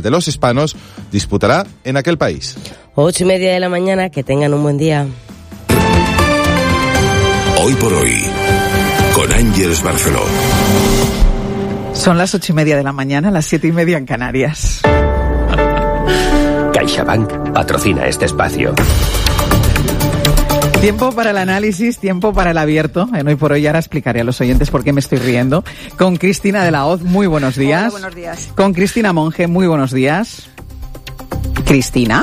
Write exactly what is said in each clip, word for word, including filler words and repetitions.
de los Hispanos disputará en aquel país. Ocho y media de la mañana, que tengan un buen día. Hoy por hoy, con Ángeles Barceló. Son las ocho y media de la mañana, las siete y media en Canarias. CaixaBank patrocina este espacio. Tiempo para el análisis, tiempo para el abierto. En Hoy por Hoy ahora explicaré a los oyentes por qué me estoy riendo. Con Cristina de la Hoz, muy buenos días. Hola, buenos días. Con Cristina Monge, muy buenos días. ¿Cristina?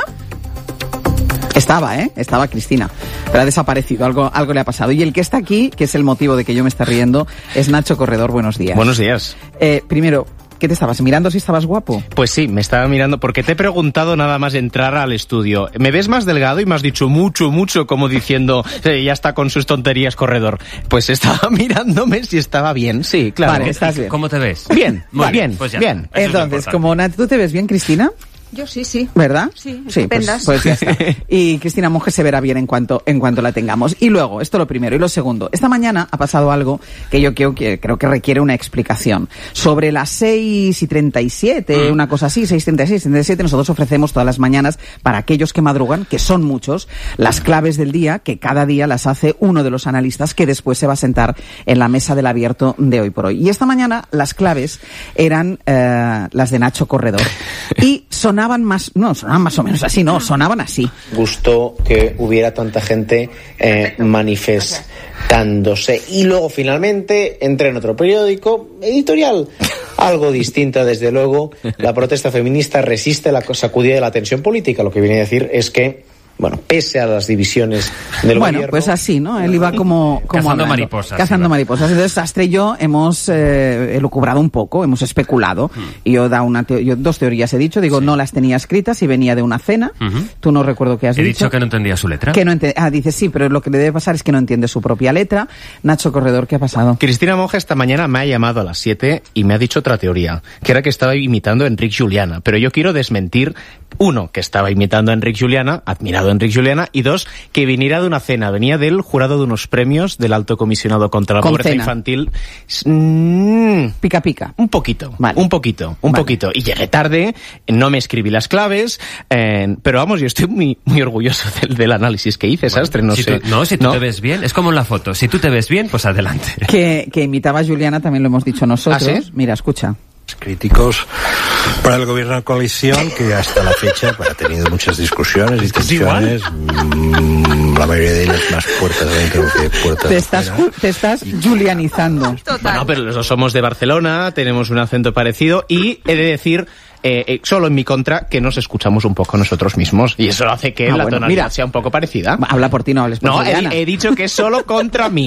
Estaba, ¿eh? Estaba Cristina. Pero ha desaparecido, algo, algo le ha pasado. Y el que está aquí, que es el motivo de que yo me esté riendo, es Nacho Corredor. Buenos días. Buenos días. Eh, primero, ¿qué te estabas mirando si estabas guapo? Pues sí, me estaba mirando porque te he preguntado nada más entrar al estudio. ¿Me ves más delgado? Y me has dicho mucho, mucho, como diciendo, eh, ya está con sus tonterías Corredor. Pues estaba mirándome si estaba bien, sí, claro. Vale, estás bien. ¿Cómo te ves? Bien, muy vale, bien, pues ya bien. está. Eso Entonces, es como Nat, ¿tú te ves bien, Cristina? Yo sí, sí. ¿Verdad? Sí, pues, estupendas. pues ya está. Y Cristina Monge se verá bien en cuanto, en cuanto la tengamos. Y luego, esto lo primero. Y lo segundo, esta mañana ha pasado algo que yo creo que, creo que requiere una explicación. Sobre las seis y treinta y siete, una cosa así, seis y treinta y seis, treinta y siete, nosotros ofrecemos todas las mañanas, para aquellos que madrugan, que son muchos, las claves del día, que cada día las hace uno de los analistas que después se va a sentar en la mesa del abierto de Hoy por Hoy. Y esta mañana las claves eran eh, las de Nacho Corredor. Y sonaban más, no, sonaban más o menos así, no, sonaban así. Gustó que hubiera tanta gente eh, manifestándose. Y luego finalmente entré en otro periódico editorial, algo distinta desde luego. La protesta feminista resiste la sacudida de la tensión política. Lo que viene a decir es que, bueno, pese a las divisiones del bueno, gobierno... pues así, ¿no? Él iba como... como Cazando hablando. mariposas. Cazando iba. mariposas. Entonces, Sastre y yo hemos eh, elucubrado un poco, hemos especulado. Hmm. Y yo, da una teo- yo dos teorías he dicho. Digo, Sí. no las tenía escritas y venía de una cena. Uh-huh. Tú no recuerdo qué has He dicho. dicho que no entendía su letra. Que no ente- ah, dices sí, pero lo que le debe pasar es que no entiende su propia letra. Nacho Corredor, ¿qué ha pasado? Cristina Monge esta mañana me ha llamado a las siete y me ha dicho otra teoría, que era que estaba imitando a Enric Juliana. Pero yo quiero desmentir, uno, que estaba imitando a Enric Juliana, admirado a Enric Juliana, y dos, que viniera de una cena, venía del jurado de unos premios del Alto Comisionado contra la Con Pobreza cena. Infantil. Mm, Pica pica. un poquito, Vale. un poquito, un Vale. poquito. Y llegué tarde, no me escribí las claves, eh, pero vamos, yo estoy muy muy orgulloso del, del análisis que hice, Sastre, no si sé. tú- no, si tú te ves bien, es como en la foto. Si tú te ves bien, pues adelante. Que, que imitaba a Juliana, también lo hemos dicho nosotros. ¿Ah, sí? Mira, escucha. Críticos para el gobierno de coalición, que hasta la fecha pues, ha tenido muchas discusiones y tensiones, mmm, la mayoría de ellas más puertas adentro que puertas Te estás, afuera. ju- te estás julianizando. Total. Bueno, pero los dos somos de Barcelona, tenemos un acento parecido y he de decir, eh, eh, solo en mi contra, que nos escuchamos un poco nosotros mismos. Y eso hace que Ah, la bueno, tonalidad mira. sea un poco parecida. Habla por ti, no hables por No, Juliana. he, he dicho que es solo contra mí.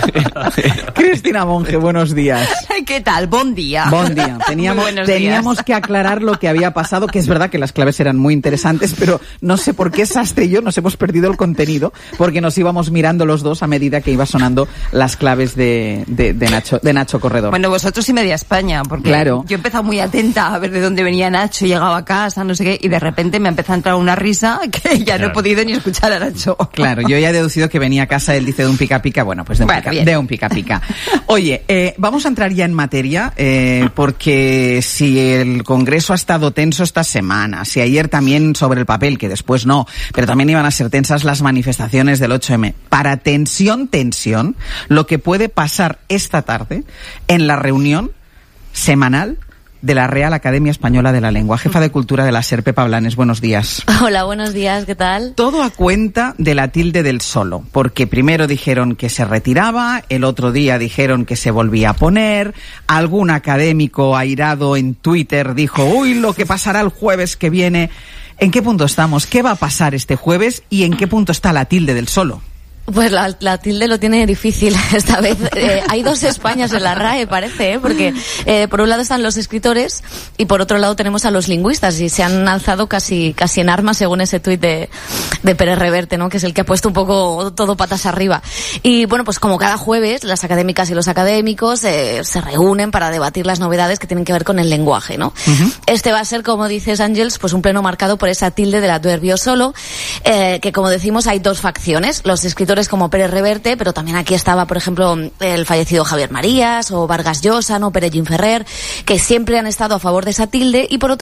Cristina Monge, buenos días. ¿Qué tal? Buen día. Buen día. Teníamos, Muy buenos teníamos días. que aclarar lo que había pasado, que es verdad que las claves eran muy interesantes, pero no sé por qué Sastre y yo nos hemos perdido el contenido, porque nos íbamos mirando los dos a medida que iba sonando las claves de, de, de Nacho, de Nacho Corredor. Bueno, vosotros y media España, porque Claro. yo he empezado muy atenta a ver de dónde venía Nacho, llegaba a casa, no sé qué, y de repente me ha empezado a entrar una risa que ya no he Claro. podido ni escuchar a Nacho. Claro, yo ya he deducido que venía a casa, él dice de un pica pica, bueno, pues de un, Bueno, pica, bien. de un pica pica. Oye, eh, vamos a entrar ya en materia, eh, porque si el Congreso ha estado tenso esta semana, si ayer también sobre el papel, que después no, pero también iban a ser tensas las manifestaciones del ocho eme, para tensión, tensión, lo que puede pasar esta tarde en la reunión semanal de la Real Academia Española de la Lengua. Jefa de Cultura de la SER, Pepa Blanes, buenos días. Hola, buenos días, ¿qué tal? Todo a cuenta de la tilde del solo, porque primero dijeron que se retiraba, el otro día dijeron que se volvía a poner, algún académico airado en Twitter dijo, uy, lo que pasará el jueves que viene. ¿En qué punto estamos? ¿Qué va a pasar este jueves? ¿Y en qué punto está la tilde del solo? Pues la, la tilde lo tiene difícil esta vez. Eh, hay dos Españas en la RAE, parece, ¿eh? Porque eh, por un lado están los escritores y por otro lado tenemos a los lingüistas y se han alzado casi casi en armas según ese tuit de, de Pérez Reverte, ¿no? Que es el que ha puesto un poco todo patas arriba. Y bueno, pues como cada jueves, las académicas y los académicos eh, se reúnen para debatir las novedades que tienen que ver con el lenguaje, ¿no? Uh-huh. Este va a ser, como dices, Ángels, pues un pleno marcado por esa tilde del adverbio solo, eh, que como decimos hay dos facciones, los escritores como Pérez Reverte, pero también aquí estaba, por ejemplo, el fallecido Javier Marías o Vargas Llosa, ¿no? Pérez Gimferrer, que siempre han estado a favor de esa tilde, y por otro